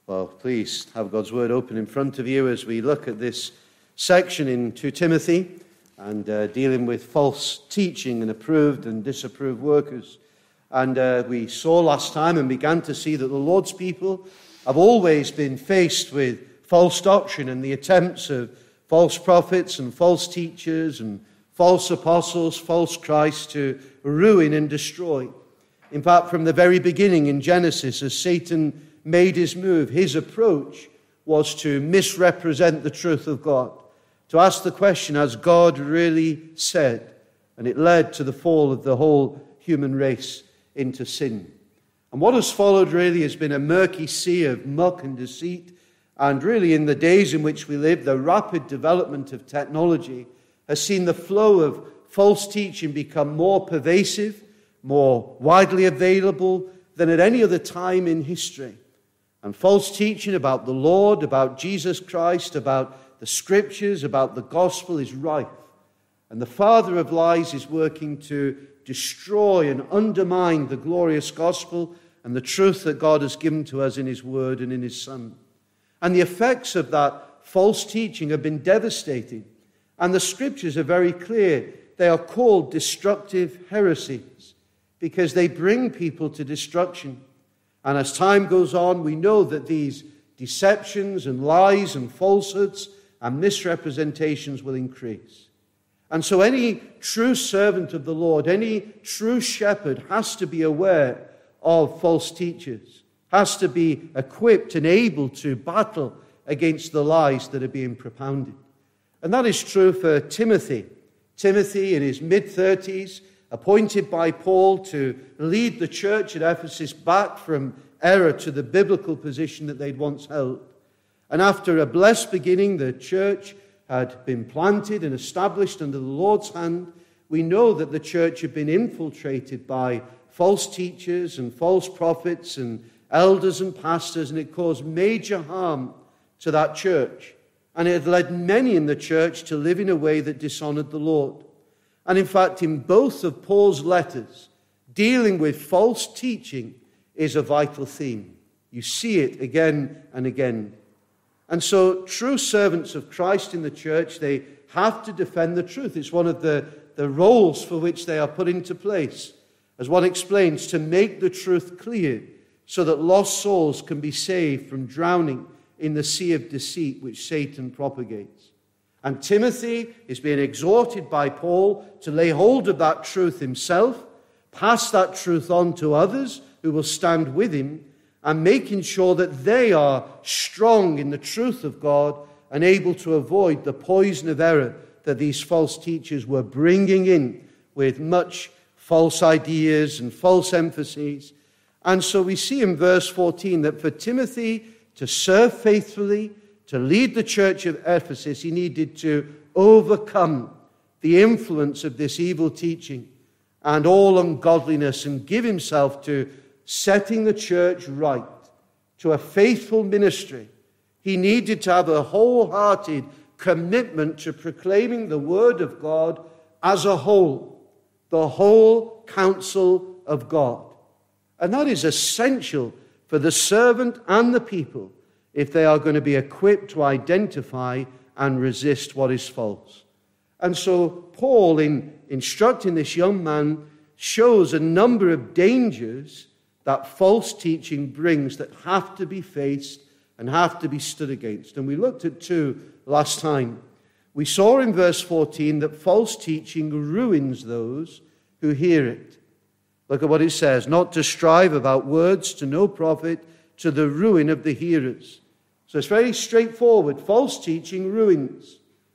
Well, please have God's word open in front of you as we look at this section in 2 Timothy and dealing with false teaching and approved and disapproved workers. And we saw last time and began to see that the Lord's people have always been faced with false doctrine and the attempts of false prophets and false teachers and false apostles, false Christ to ruin and destroy. In fact, from the very beginning in Genesis, as Satan made his move, his approach was to misrepresent the truth of God, to ask the question, has God really said? And it led to the fall of the whole human race into sin. And what has followed really has been a murky sea of muck and deceit. And really in the days in which we live, the rapid development of technology has seen the flow of false teaching become more pervasive, more widely available than at any other time in history. And false teaching about the Lord, about Jesus Christ, about the Scriptures, about the gospel is rife. And the father of lies is working to destroy and undermine the glorious gospel and the truth that God has given to us in His Word and in His Son. And the effects of that false teaching have been devastating. And the Scriptures are very clear. They are called destructive heresies because they bring people to destruction. And as time goes on, we know that these deceptions and lies and falsehoods and misrepresentations will increase. And so any true servant of the Lord, any true shepherd has to be aware of false teachers, has to be equipped and able to battle against the lies that are being propounded. And that is true for Timothy. Timothy, in his mid-30s, appointed by Paul to lead the church at Ephesus back from error to the biblical position that they'd once held. And after a blessed beginning, the church had been planted and established under the Lord's hand. We know that the church had been infiltrated by false teachers and false prophets and elders and pastors, and it caused major harm to that church. And it had led many in the church to live in a way that dishonored the Lord. And in fact, in both of Paul's letters, dealing with false teaching is a vital theme. You see it again and again. And so true servants of Christ in the church, they have to defend the truth. It's one of the roles for which they are put into place. As one explains, to make the truth clear so that lost souls can be saved from drowning in the sea of deceit which Satan propagates. And Timothy is being exhorted by Paul to lay hold of that truth himself, pass that truth on to others who will stand with him, and making sure that they are strong in the truth of God and able to avoid the poison of error that these false teachers were bringing in with much false ideas and false emphases. And so we see in verse 14 that for Timothy to serve faithfully, to lead the church of Ephesus, he needed to overcome the influence of this evil teaching and all ungodliness and give himself to setting the church right, to a faithful ministry. He needed to have a wholehearted commitment to proclaiming the word of God as a whole, the whole counsel of God. And that is essential for the servant and the people if they are going to be equipped to identify and resist what is false. And so Paul, in instructing this young man, shows a number of dangers that false teaching brings that have to be faced and have to be stood against. And we looked at two last time. We saw in verse 14 that false teaching ruins those who hear it. Look at what it says, not to strive about words to no profit, to the ruin of the hearers. So it's very straightforward. False teaching ruins.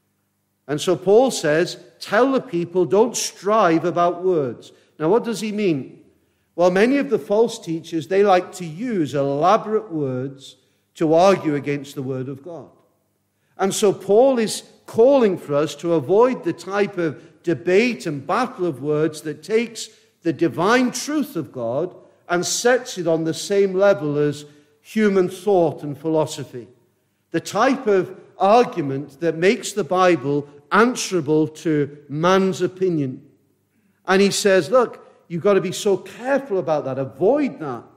And so Paul says, tell the people, don't strive about words. Now what does he mean? Well, many of the false teachers, they like to use elaborate words to argue against the word of God. And so Paul is calling for us to avoid the type of debate and battle of words that takes the divine truth of God and sets it on the same level as human thought and philosophy. The type of argument that makes the Bible answerable to man's opinion. And he says, look, you've got to be so careful about that. Avoid that.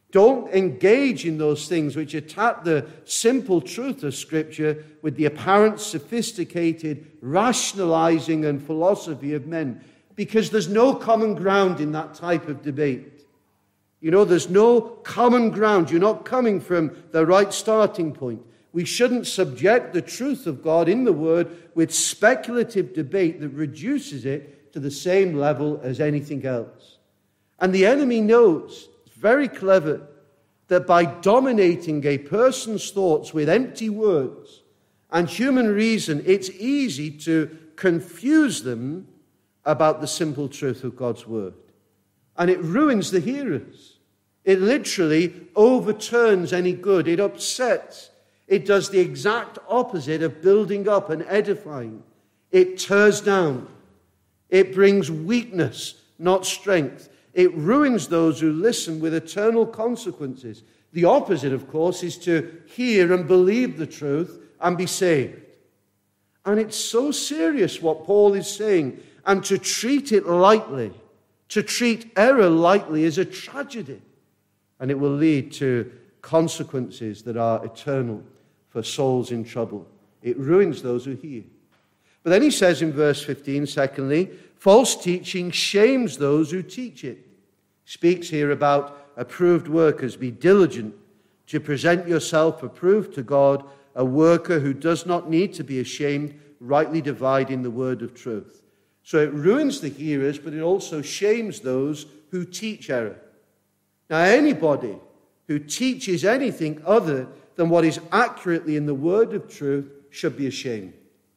Don't engage in those things which attack the simple truth of Scripture with the apparent sophisticated rationalizing and philosophy of men, because there's no common ground in that type of debate. You know, there's no common ground. You're not coming from the right starting point. We shouldn't subject the truth of God in the Word with speculative debate that reduces it to the same level as anything else. And the enemy knows, it's very clever, that by dominating a person's thoughts with empty words and human reason, it's easy to confuse them about the simple truth of God's Word. And it ruins the hearers. It literally overturns any good. It upsets. It does the exact opposite of building up and edifying. It tears down. It brings weakness, not strength. It ruins those who listen with eternal consequences. The opposite, of course, is to hear and believe the truth and be saved. And it's so serious what Paul is saying. And to treat it lightly, to treat error lightly, is a tragedy. And it will lead to consequences that are eternal for souls in trouble. It ruins those who hear. But then he says in verse 15, secondly, false teaching shames those who teach it. He speaks here about approved workers. Be diligent to present yourself approved to God, a worker who does not need to be ashamed, rightly dividing the word of truth. So it ruins the hearers, but it also shames those who teach error. Now, anybody who teaches anything other than what is accurately in the word of truth should be ashamed.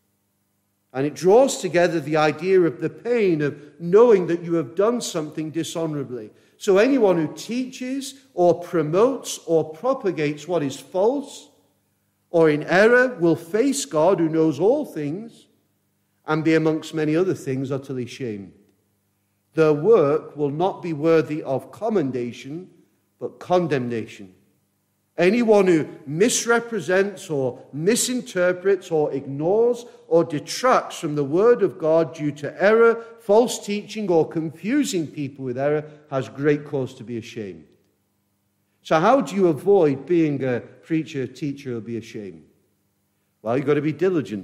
And it draws together the idea of the pain of knowing that you have done something dishonorably. So anyone who teaches or promotes or propagates what is false or in error will face God, who knows all things, and be amongst many other things utterly shamed. Their work will not be worthy of commendation, but condemnation. Anyone who misrepresents or misinterprets or ignores or detracts from the word of God due to error, false teaching, or confusing people with error has great cause to be ashamed. So how do you avoid being a preacher, teacher, or be ashamed? Well, you've got to be diligent.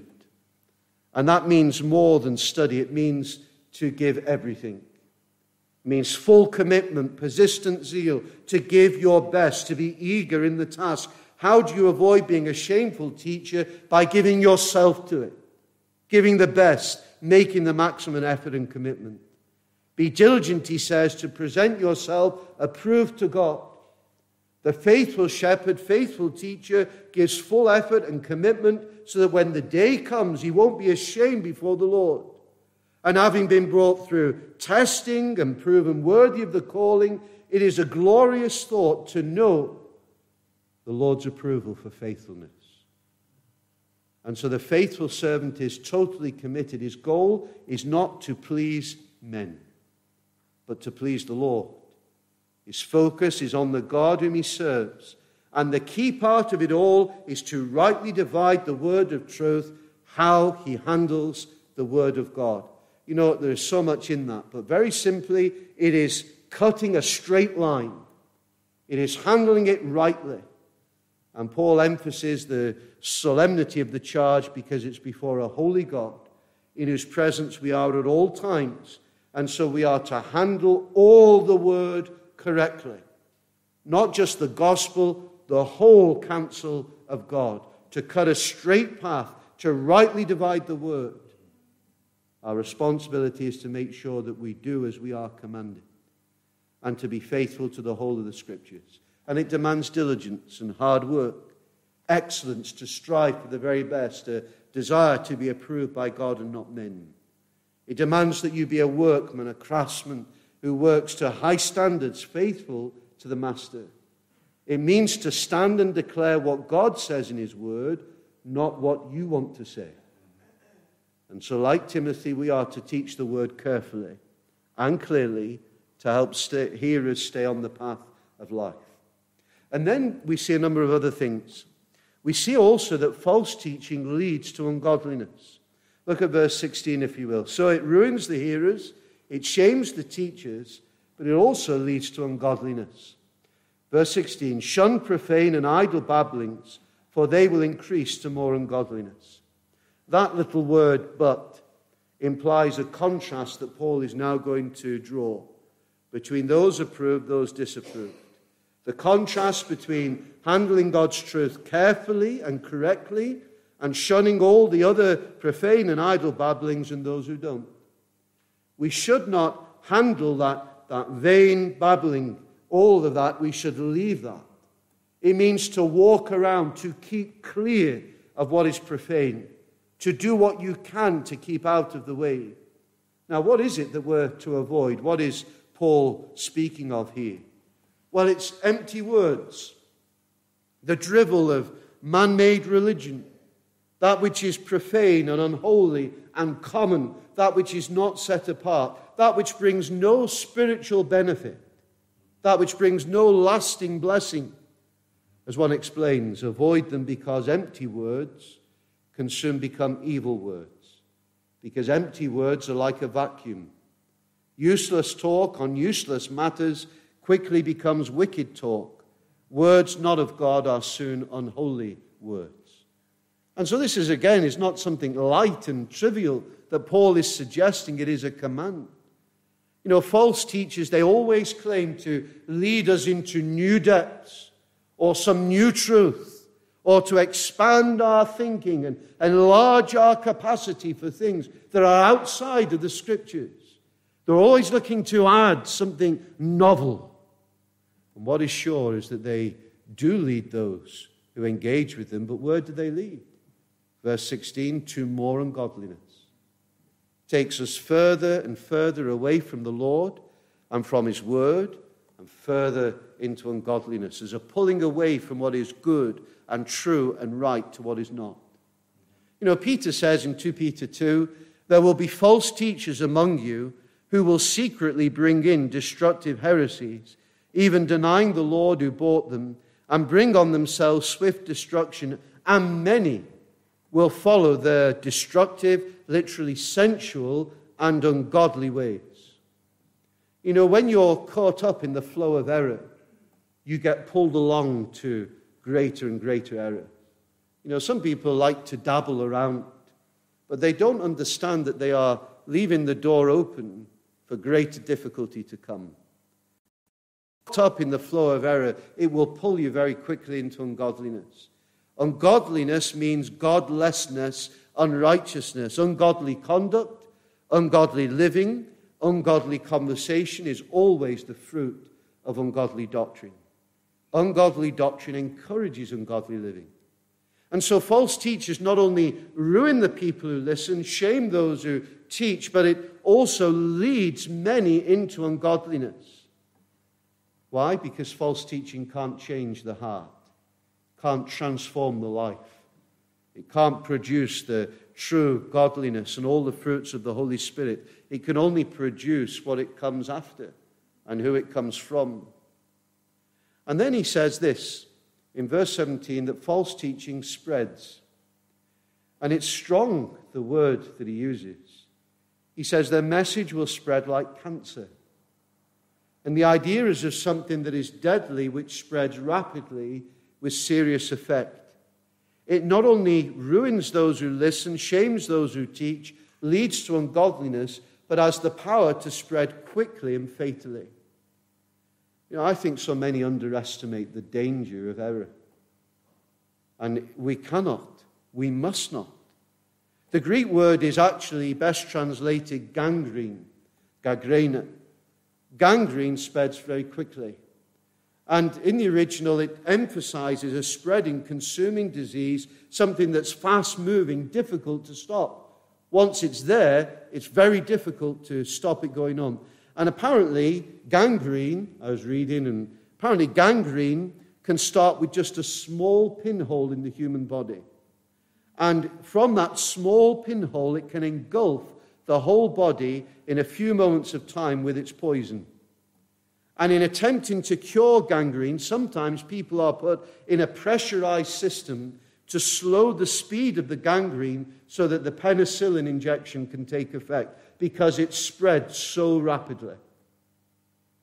And that means more than study. It means to give everything. It means full commitment, persistent zeal, to give your best, to be eager in the task. How do you avoid being a shameful teacher? By giving yourself to it, giving the best, making the maximum effort and commitment. Be diligent, he says, to present yourself approved to God. The faithful shepherd, faithful teacher, gives full effort and commitment so that when the day comes, he won't be ashamed before the Lord. And having been brought through testing and proven worthy of the calling, it is a glorious thought to know the Lord's approval for faithfulness. And so the faithful servant is totally committed. His goal is not to please men, but to please the Lord. His focus is on the God whom he serves. And the key part of it all is to rightly divide the word of truth, how he handles the word of God. You know, there is so much in that. But very simply, it is cutting a straight line. It is handling it rightly. And Paul emphasizes the solemnity of the charge because it's before a holy God in whose presence we are at all times. And so we are to handle all the word correctly. Not just the gospel, the whole counsel of God. To cut a straight path, to rightly divide the word. Our responsibility is to make sure that we do as we are commanded and to be faithful to the whole of the Scriptures. And it demands diligence and hard work, excellence, to strive for the very best, a desire to be approved by God and not men. It demands that you be a workman, a craftsman who works to high standards, faithful to the master. It means to stand and declare what God says in his word, not what you want to say. And so, like Timothy, we are to teach the word carefully and clearly to help hearers stay on the path of life. And then we see a number of other things. We see also that false teaching leads to ungodliness. Look at verse 16, if you will. So it ruins the hearers, it shames the teachers, but it also leads to ungodliness. Verse 16, shun profane and idle babblings, for they will increase to more ungodliness. That little word, but, implies a contrast that Paul is now going to draw between those approved, those disapproved. The contrast between handling God's truth carefully and correctly and shunning all the other profane and idle babblings and those who don't. We should not handle that vain babbling, all of that. We should leave that. It means to walk around, to keep clear of what is profane, to do what you can to keep out of the way. Now, what is it that we're to avoid? What is Paul speaking of here? Well, it's empty words, the drivel of man-made religion, that which is profane and unholy and common, that which is not set apart, that which brings no spiritual benefit, that which brings no lasting blessing. As one explains, avoid them because empty words can soon become evil words, because empty words are like a vacuum. Useless talk on useless matters quickly becomes wicked talk. Words not of God are soon unholy words. And so this is not something light and trivial that Paul is suggesting. It is a command. You know, false teachers, they always claim to lead us into new depths or some new truth, or to expand our thinking and enlarge our capacity for things that are outside of the Scriptures. They're always looking to add something novel. And what is sure is that they do lead those who engage with them, but where do they lead? Verse 16, to more ungodliness. Takes us further and further away from the Lord and from His Word, and further into ungodliness, as a pulling away from what is good and true and right to what is not. You know, Peter says in 2 Peter 2, there will be false teachers among you who will secretly bring in destructive heresies, even denying the Lord who bought them, and bring on themselves swift destruction, and many will follow their destructive, literally sensual and ungodly ways. You know, when you're caught up in the flow of error, you get pulled along to greater and greater error. You know, some people like to dabble around, but they don't understand that they are leaving the door open for greater difficulty to come. Caught up in the flow of error, it will pull you very quickly into ungodliness. Ungodliness means godlessness, unrighteousness, ungodly conduct, ungodly living, ungodly conversation is always the fruit of ungodly doctrine. Ungodly doctrine encourages ungodly living. And so false teachers not only ruin the people who listen, shame those who teach, but it also leads many into ungodliness. Why? Because false teaching can't change the heart, can't transform the life. It can't produce the true godliness and all the fruits of the Holy Spirit. It can only produce what it comes after and who it comes from. And then he says this in verse 17, that false teaching spreads. And it's strong, the word that he uses. He says their message will spread like cancer. And the idea is of something that is deadly, which spreads rapidly with serious effect. It not only ruins those who listen, shames those who teach, leads to ungodliness, but has the power to spread quickly and fatally. You know, I think so many underestimate the danger of error. And we cannot, we must not. The Greek word is actually best translated gangrene, gangrena. Gangrene spreads very quickly. And in the original, it emphasizes a spreading, consuming disease, something that's fast-moving, difficult to stop. Once it's there, it's very difficult to stop it going on. And apparently, gangrene, I was reading, and apparently gangrene can start with just a small pinhole in the human body. And from that small pinhole, it can engulf the whole body in a few moments of time with its poison. And in attempting to cure gangrene, sometimes people are put in a pressurized system to slow the speed of the gangrene so that the penicillin injection can take effect, because it spreads so rapidly.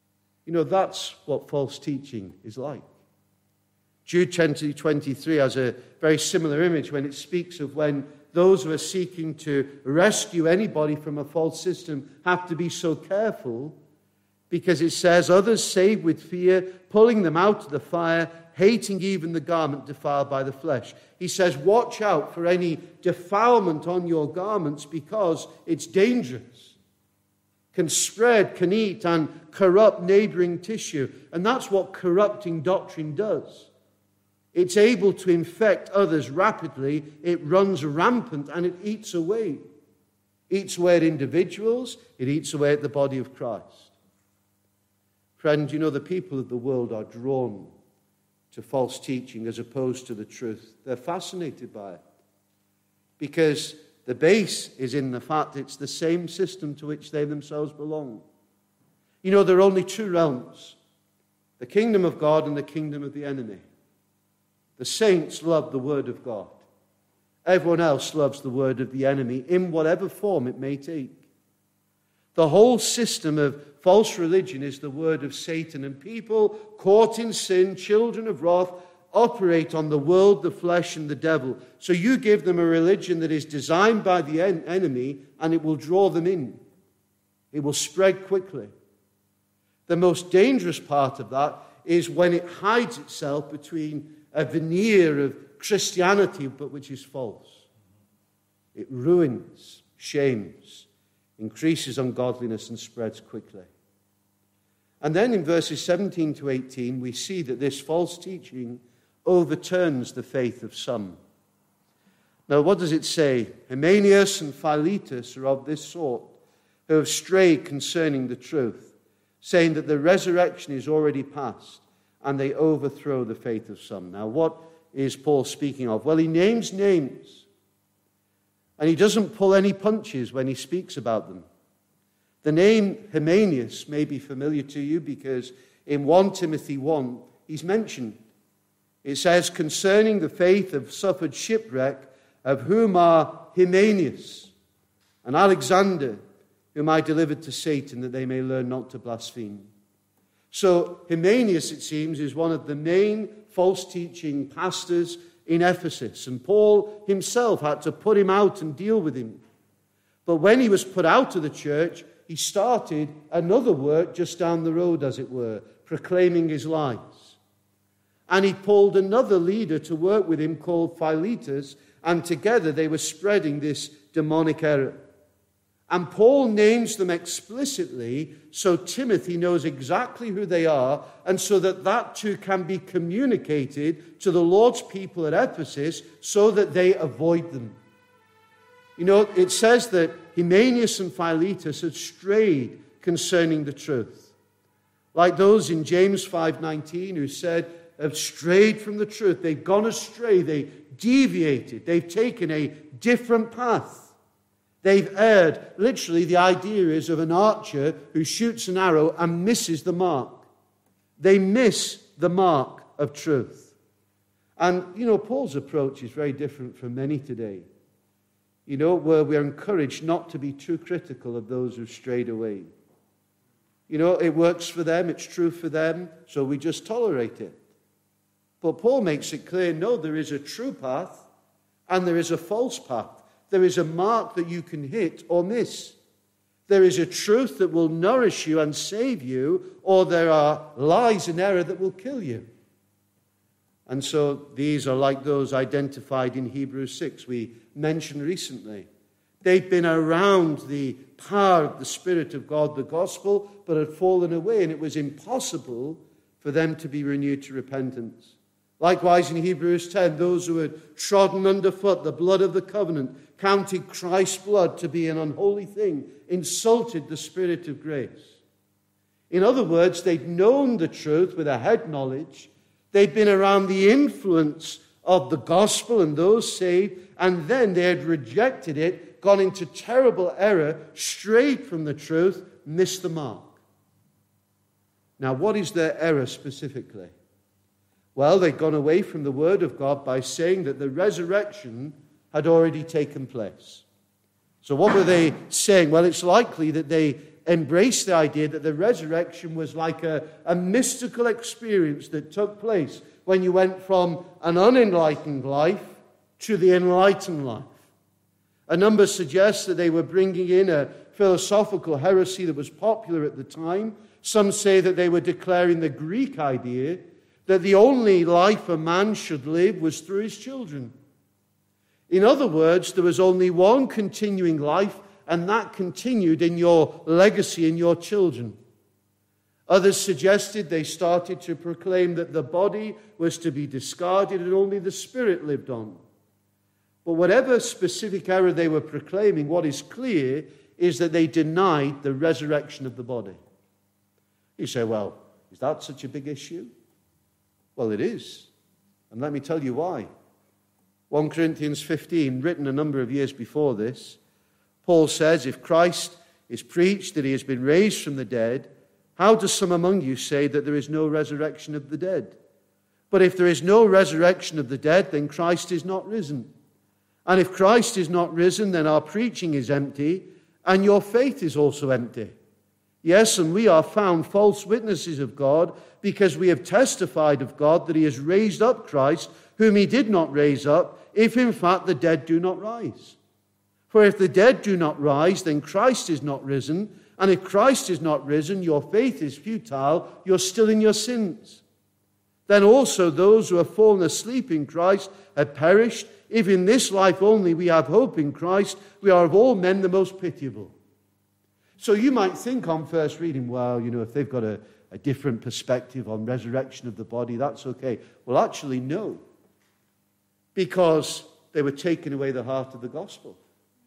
That's what false teaching is like. Jude 20:23 has a very similar image when it speaks of when those who are seeking to rescue anybody from a false system have to be so careful, because it says, others save with fear, pulling them out of the fire, hating even the garment defiled by the flesh. He says, watch out for any defilement on your garments, because it's dangerous. Can spread, can eat, and corrupt neighboring tissue. And that's what corrupting doctrine does. It's able to infect others rapidly. It runs rampant and it eats away. Eats away at individuals. It eats away at the body of Christ. Friend, the people of the world are drawn to false teaching as opposed to the truth. They're fascinated by it because the base is in the fact it's the same system to which they themselves belong. There are only two realms, the kingdom of God and the kingdom of the enemy. The saints love the word of God. Everyone else loves the word of the enemy in whatever form it may take. The whole system of false religion is the word of Satan, and people caught in sin, children of wrath, operate on the world, the flesh, and the devil. So you give them a religion that is designed by the enemy, and it will draw them in. It will spread quickly. The most dangerous part of that is when it hides itself between a veneer of Christianity, but which is false. It ruins, shames, increases ungodliness, and spreads quickly. And then in verses 17 to 18, we see that this false teaching overturns the faith of some. Now, what does it say? Hymenaeus and Philetus are of this sort, who have strayed concerning the truth, saying that the resurrection is already past, and they overthrow the faith of some. Now, what is Paul speaking of? Well, he names names, and he doesn't pull any punches when he speaks about them. The name Hymenaeus may be familiar to you because in 1 Timothy 1, he's mentioned. It says, concerning the faith have suffered shipwreck, of whom are Hymenaeus and Alexander, whom I delivered to Satan, that they may learn not to blaspheme. So Hymenaeus, it seems, is one of the main false teaching pastors in Ephesus. And Paul himself had to put him out and deal with him. But when he was put out of the church, he started another work just down the road, as it were, proclaiming his lies. And he pulled another leader to work with him called Philetus, and together they were spreading this demonic error. And Paul names them explicitly so Timothy knows exactly who they are, and so that too can be communicated to the Lord's people at Ephesus so that they avoid them. It says that Hymenaeus and Philetus had strayed concerning the truth. Like those in James 5:19 who said, have strayed from the truth. They've gone astray. They deviated. They've taken a different path. They've erred. Literally, the idea is of an archer who shoots an arrow and misses the mark. They miss the mark of truth. And, Paul's approach is very different from many today. Where we're encouraged not to be too critical of those who've strayed away. It works for them, it's true for them, so we just tolerate it. But Paul makes it clear, no, there is a true path and there is a false path. There is a mark that you can hit or miss. There is a truth that will nourish you and save you, or there are lies and error that will kill you. And so these are like those identified in Hebrews 6 we mentioned recently. They've been around the power of the Spirit of God, the gospel, but had fallen away, and it was impossible for them to be renewed to repentance. Likewise in Hebrews 10, those who had trodden underfoot the blood of the covenant, counted Christ's blood to be an unholy thing, insulted the Spirit of grace. In other words, they'd known the truth with a head knowledge. They'd been around the influence of the gospel and those saved, and then they had rejected it, gone into terrible error, strayed from the truth, missed the mark. Now, what is their error specifically? Well, they'd gone away from the word of God by saying that the resurrection had already taken place. So what were they saying? Well, it's likely that they embraced the idea that the resurrection was like a mystical experience that took place when you went from an unenlightened life to the enlightened life. A number suggest that they were bringing in a philosophical heresy that was popular at the time. Some say that they were declaring the Greek idea that the only life a man should live was through his children. In other words, there was only one continuing life, and that continued in your legacy, in your children. Others suggested they started to proclaim that the body was to be discarded and only the spirit lived on. But whatever specific error they were proclaiming, what is clear is that they denied the resurrection of the body. You say, well, is that such a big issue? Well, it is. And let me tell you why. 1 Corinthians 15, written a number of years before this, Paul says, if Christ is preached that he has been raised from the dead, how do some among you say that there is no resurrection of the dead? But if there is no resurrection of the dead, then Christ is not risen. And if Christ is not risen, then our preaching is empty, and your faith is also empty. Yes, and we are found false witnesses of God, because we have testified of God that he has raised up Christ, whom he did not raise up, if in fact the dead do not rise. For if the dead do not rise, then Christ is not risen. And if Christ is not risen, your faith is futile, you're still in your sins. Then also those who have fallen asleep in Christ have perished. If in this life only we have hope in Christ, we are of all men the most pitiable. So you might think on first reading, well, if they've got a different perspective on resurrection of the body, that's okay. Well, actually, no. Because they were taking away the heart of the gospel.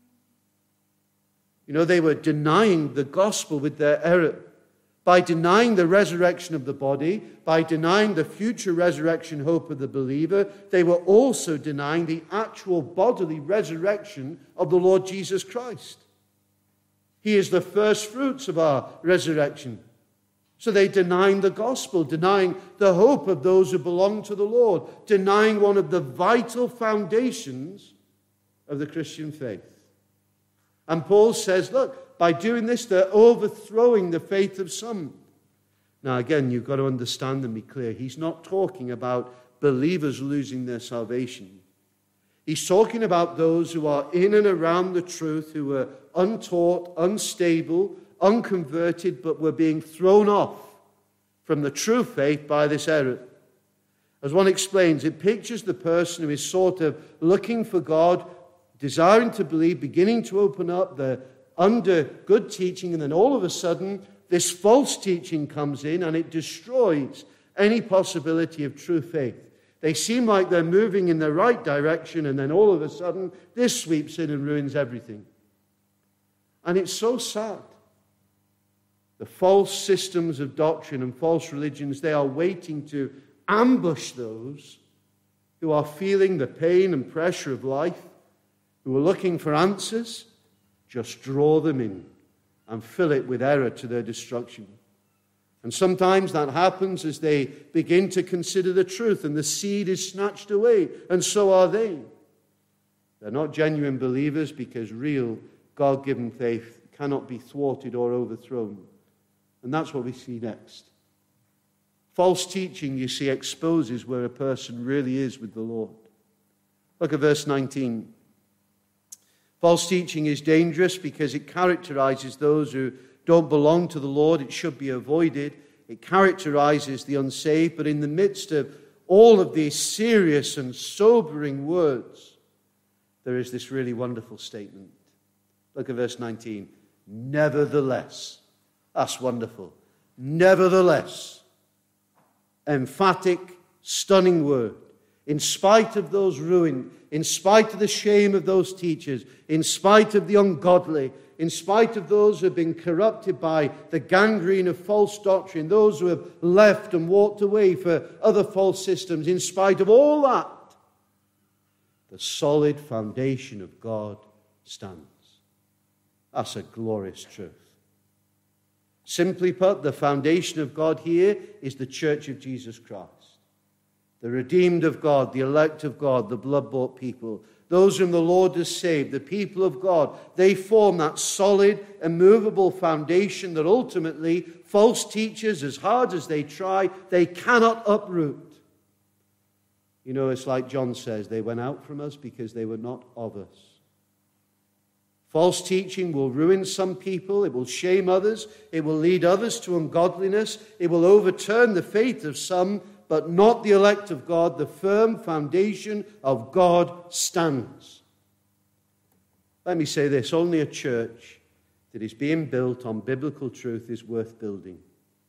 They were denying the gospel with their error. By denying the resurrection of the body, by denying the future resurrection hope of the believer, they were also denying the actual bodily resurrection of the Lord Jesus Christ. He is the first fruits of our resurrection. So they denying the gospel, denying the hope of those who belong to the Lord, denying one of the vital foundations of the Christian faith. And Paul says, look, by doing this, they're overthrowing the faith of some. Now, again, you've got to understand and be clear. He's not talking about believers losing their salvation. He's talking about those who are in and around the truth, who are untaught, unstable, unconverted, but were being thrown off from the true faith by this error. As one explains, it pictures the person who is sort of looking for God, desiring to believe, beginning to open up, they're under good teaching, and then all of a sudden, this false teaching comes in and it destroys any possibility of true faith. They seem like they're moving in the right direction, and then all of a sudden, this sweeps in and ruins everything. And it's so sad. The false systems of doctrine and false religions, they are waiting to ambush those who are feeling the pain and pressure of life, who are looking for answers. Just draw them in and fill it with error to their destruction. And sometimes that happens as they begin to consider the truth, and the seed is snatched away, and so are they. They're not genuine believers, because real God-given faith cannot be thwarted or overthrown. And that's what we see next. False teaching, you see, exposes where a person really is with the Lord. Look at verse 19. False teaching is dangerous because it characterizes those who don't belong to the Lord. It should be avoided. It characterizes the unsaved. But in the midst of all of these serious and sobering words, there is this really wonderful statement. Look at verse 19. Nevertheless. That's wonderful. Nevertheless. Emphatic, stunning word. In spite of those ruined, in spite of the shame of those teachers, in spite of the ungodly, in spite of those who have been corrupted by the gangrene of false doctrine, those who have left and walked away for other false systems, in spite of all that, the solid foundation of God stands. That's a glorious truth. Simply put, the foundation of God here is the Church of Jesus Christ. The redeemed of God, the elect of God, the blood-bought people, those whom the Lord has saved, the people of God, they form that solid, immovable foundation that ultimately false teachers, as hard as they try, they cannot uproot. You know, it's like John says, they went out from us because they were not of us. False teaching will ruin some people, it will shame others, it will lead others to ungodliness, it will overturn the faith of some, but not the elect of God. The firm foundation of God stands. Let me say this, only a church that is being built on biblical truth is worth building.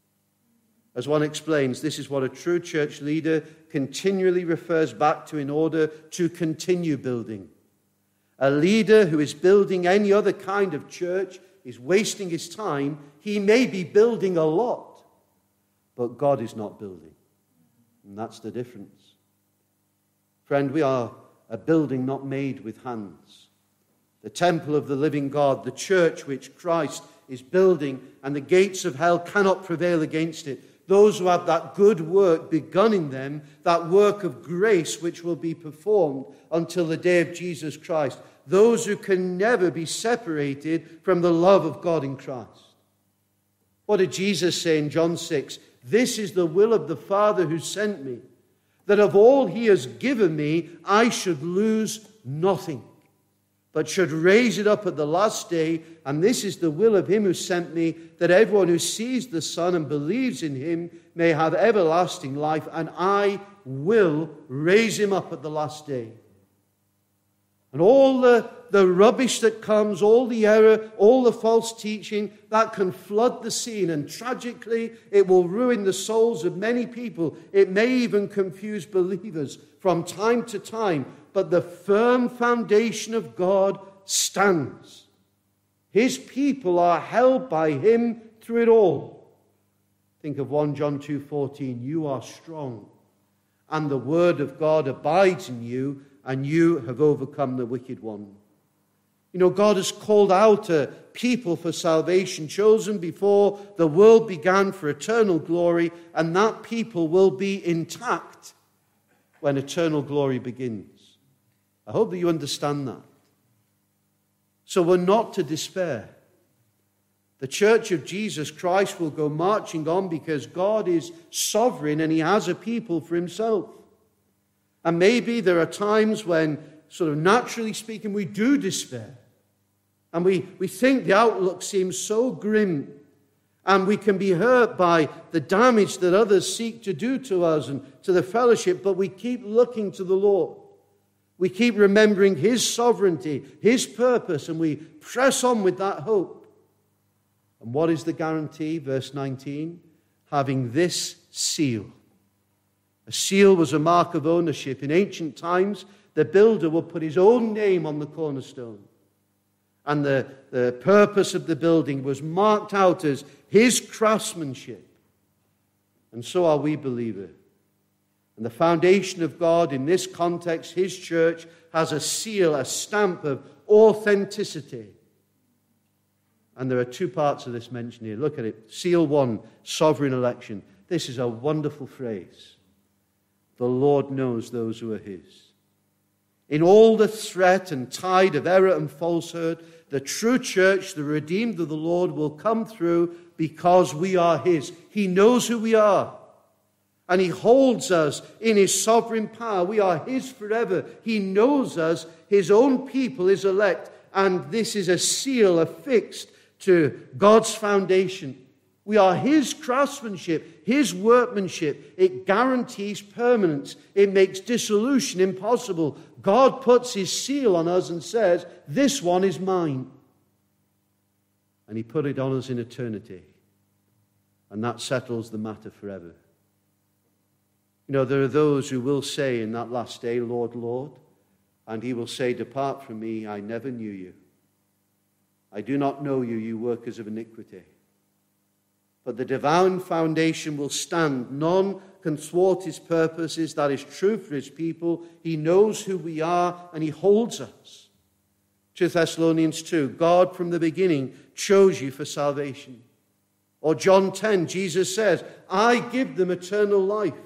As one explains, this is what a true church leader continually refers back to in order to continue building. A leader who is building any other kind of church is wasting his time. He may be building a lot, but God is not building. And that's the difference. Friend, we are a building not made with hands. The temple of the living God, the church which Christ is building, and the gates of hell cannot prevail against it. Those who have that good work begun in them, that work of grace which will be performed until the day of Jesus Christ. Those who can never be separated from the love of God in Christ. What did Jesus say in John 6? This is the will of the Father who sent me, that of all he has given me, I should lose nothing, but should raise it up at the last day. And this is the will of him who sent me, that everyone who sees the Son and believes in him may have everlasting life, and I will raise him up at the last day. And all the rubbish that comes, all the error, all the false teaching, that can flood the scene. And tragically, it will ruin the souls of many people. It may even confuse believers from time to time. But the firm foundation of God stands. His people are held by him through it all. Think of 1 John 2:14. You are strong, and the word of God abides in you, and you have overcome the wicked one. You know, God has called out a people for salvation, chosen before the world began for eternal glory, and that people will be intact when eternal glory begins. I hope that you understand that. So we're not to despair. The church of Jesus Christ will go marching on because God is sovereign and he has a people for himself. And maybe there are times when, sort of naturally speaking, we do despair. And we think the outlook seems so grim. And we can be hurt by the damage that others seek to do to us and to the fellowship. But we keep looking to the Lord. We keep remembering his sovereignty, his purpose, and we press on with that hope. And what is the guarantee? Verse 19, having this seal. A seal was a mark of ownership. In ancient times, the builder would put his own name on the cornerstone. And the purpose of the building was marked out as his craftsmanship. And so are we, believer. And the foundation of God in this context, his church, has a seal, a stamp of authenticity. And there are two parts of this mentioned here. Look at it. Seal 1, sovereign election. This is a wonderful phrase. The Lord knows those who are his. In all the threat and tide of error and falsehood, the true church, the redeemed of the Lord, will come through because we are his. He knows who we are. And he holds us in his sovereign power. We are his forever. He knows us, his own people, his elect. And this is a seal affixed to God's foundation. We are his craftsmanship, his workmanship. It guarantees permanence. It makes dissolution impossible. God puts his seal on us and says, this one is mine. And he put it on us in eternity. And that settles the matter forever. You know, there are those who will say in that last day, Lord, Lord, and he will say, depart from me, I never knew you. I do not know you, you workers of iniquity. But the divine foundation will stand. None can thwart his purposes. That is true for his people. He knows who we are and he holds us. 2 Thessalonians 2, God from the beginning chose you for salvation. Or John 10, Jesus says, I give them eternal life.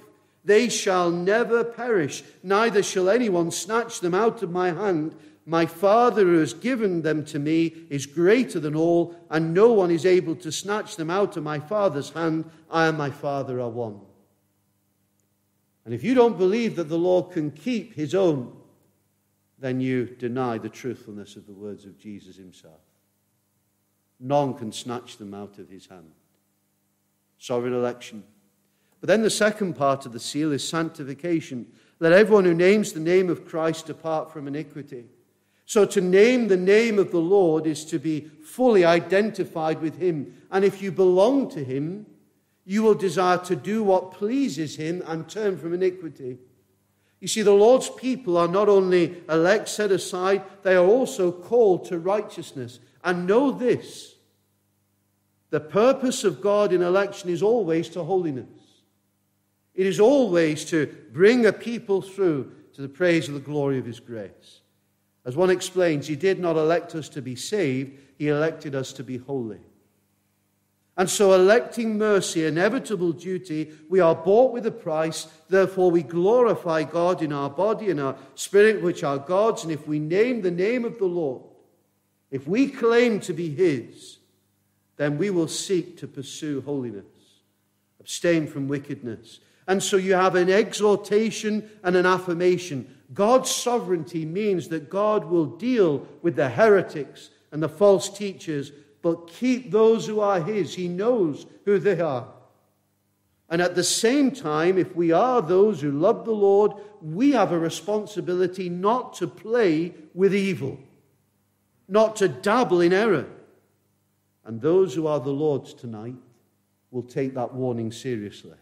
They shall never perish, neither shall anyone snatch them out of my hand. My Father who has given them to me is greater than all, and no one is able to snatch them out of my Father's hand. I and my Father are one. And if you don't believe that the Lord can keep his own, then you deny the truthfulness of the words of Jesus himself. None can snatch them out of his hand. Sovereign election. But then the second part of the seal is sanctification. Let everyone who names the name of Christ depart from iniquity. So to name the name of the Lord is to be fully identified with him. And if you belong to him, you will desire to do what pleases him and turn from iniquity. You see, the Lord's people are not only elect, set aside, they are also called to righteousness. And know this, the purpose of God in election is always to holiness. It is always to bring a people through to the praise of the glory of his grace. As one explains, he did not elect us to be saved, he elected us to be holy. And so electing mercy, inevitable duty, we are bought with a price, therefore we glorify God in our body and our spirit, which are God's, and if we name the name of the Lord, if we claim to be his, then we will seek to pursue holiness, abstain from wickedness. And so you have an exhortation and an affirmation. God's sovereignty means that God will deal with the heretics and the false teachers, but keep those who are his. He knows who they are. And at the same time, if we are those who love the Lord, we have a responsibility not to play with evil, not to dabble in error. And those who are the Lord's tonight will take that warning seriously.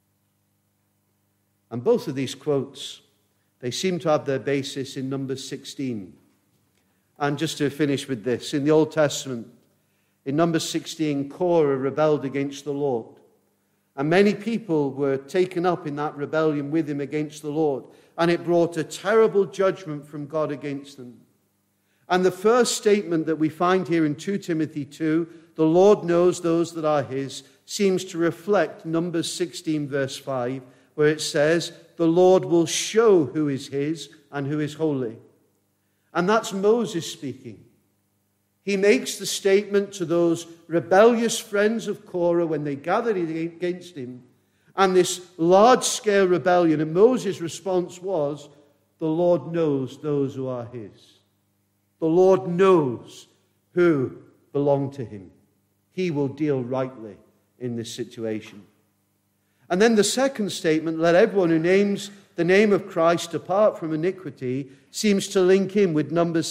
And both of these quotes, they seem to have their basis in Numbers 16. And just to finish with this, in the Old Testament, in Numbers 16, Korah rebelled against the Lord. And many people were taken up in that rebellion with him against the Lord. And it brought a terrible judgment from God against them. And the first statement that we find here in 2 Timothy 2, the Lord knows those that are his, seems to reflect Numbers 16 verse 5, where it says, the Lord will show who is his and who is holy. And that's Moses speaking. He makes the statement to those rebellious friends of Korah when they gathered against him, and this large-scale rebellion. And Moses' response was, the Lord knows those who are his. The Lord knows who belong to him. He will deal rightly in this situation. And then the second statement, let everyone who names the name of Christ depart from iniquity, seems to link in with Numbers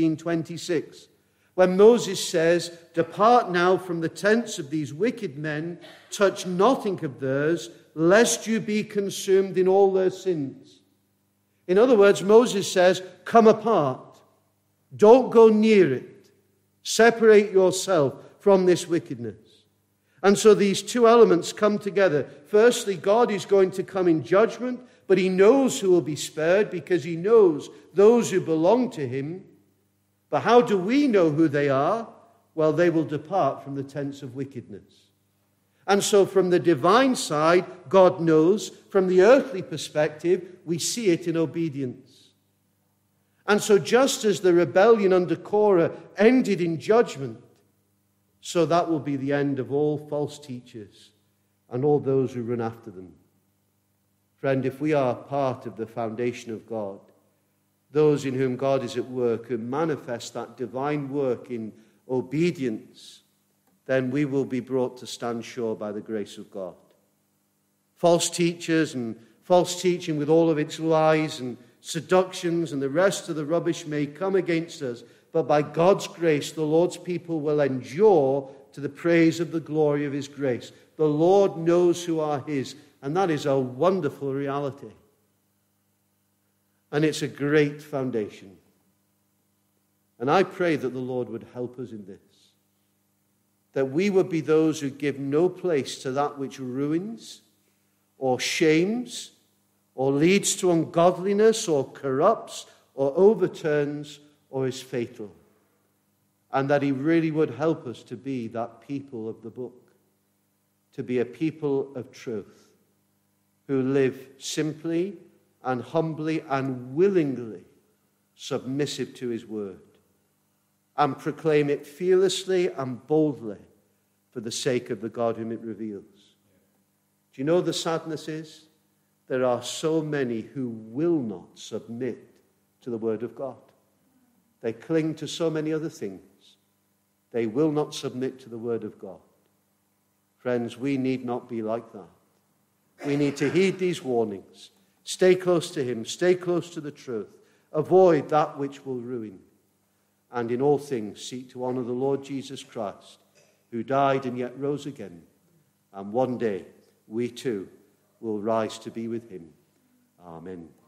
16:26. When Moses says, depart now from the tents of these wicked men, touch nothing of theirs, lest you be consumed in all their sins. In other words, Moses says, come apart. Don't go near it. Separate yourself from this wickedness. And so these two elements come together. Firstly, God is going to come in judgment, but he knows who will be spared because he knows those who belong to him. But how do we know who they are? Well, they will depart from the tents of wickedness. And so from the divine side, God knows. From the earthly perspective, we see it in obedience. And so just as the rebellion under Korah ended in judgment, so that will be the end of all false teachers and all those who run after them. Friend, if we are part of the foundation of God, those in whom God is at work, who manifest that divine work in obedience, then we will be brought to stand sure by the grace of God. False teachers and false teaching with all of its lies and seductions and the rest of the rubbish may come against us, but by God's grace, the Lord's people will endure to the praise of the glory of his grace. The Lord knows who are his, and that is a wonderful reality. And it's a great foundation. And I pray that the Lord would help us in this, that we would be those who give no place to that which ruins or shames or leads to ungodliness or corrupts or overturns or is fatal. And that he really would help us to be that people of the book, to be a people of truth, who live simply and humbly and willingly submissive to his word, and proclaim it fearlessly and boldly for the sake of the God whom it reveals. Do you know the sadness is? There are so many who will not submit to the word of God. They cling to so many other things. They will not submit to the word of God. Friends, we need not be like that. We need to heed these warnings. Stay close to him. Stay close to the truth. Avoid that which will ruin. And in all things, seek to honor the Lord Jesus Christ, who died and yet rose again. And one day, we too will rise to be with him. Amen.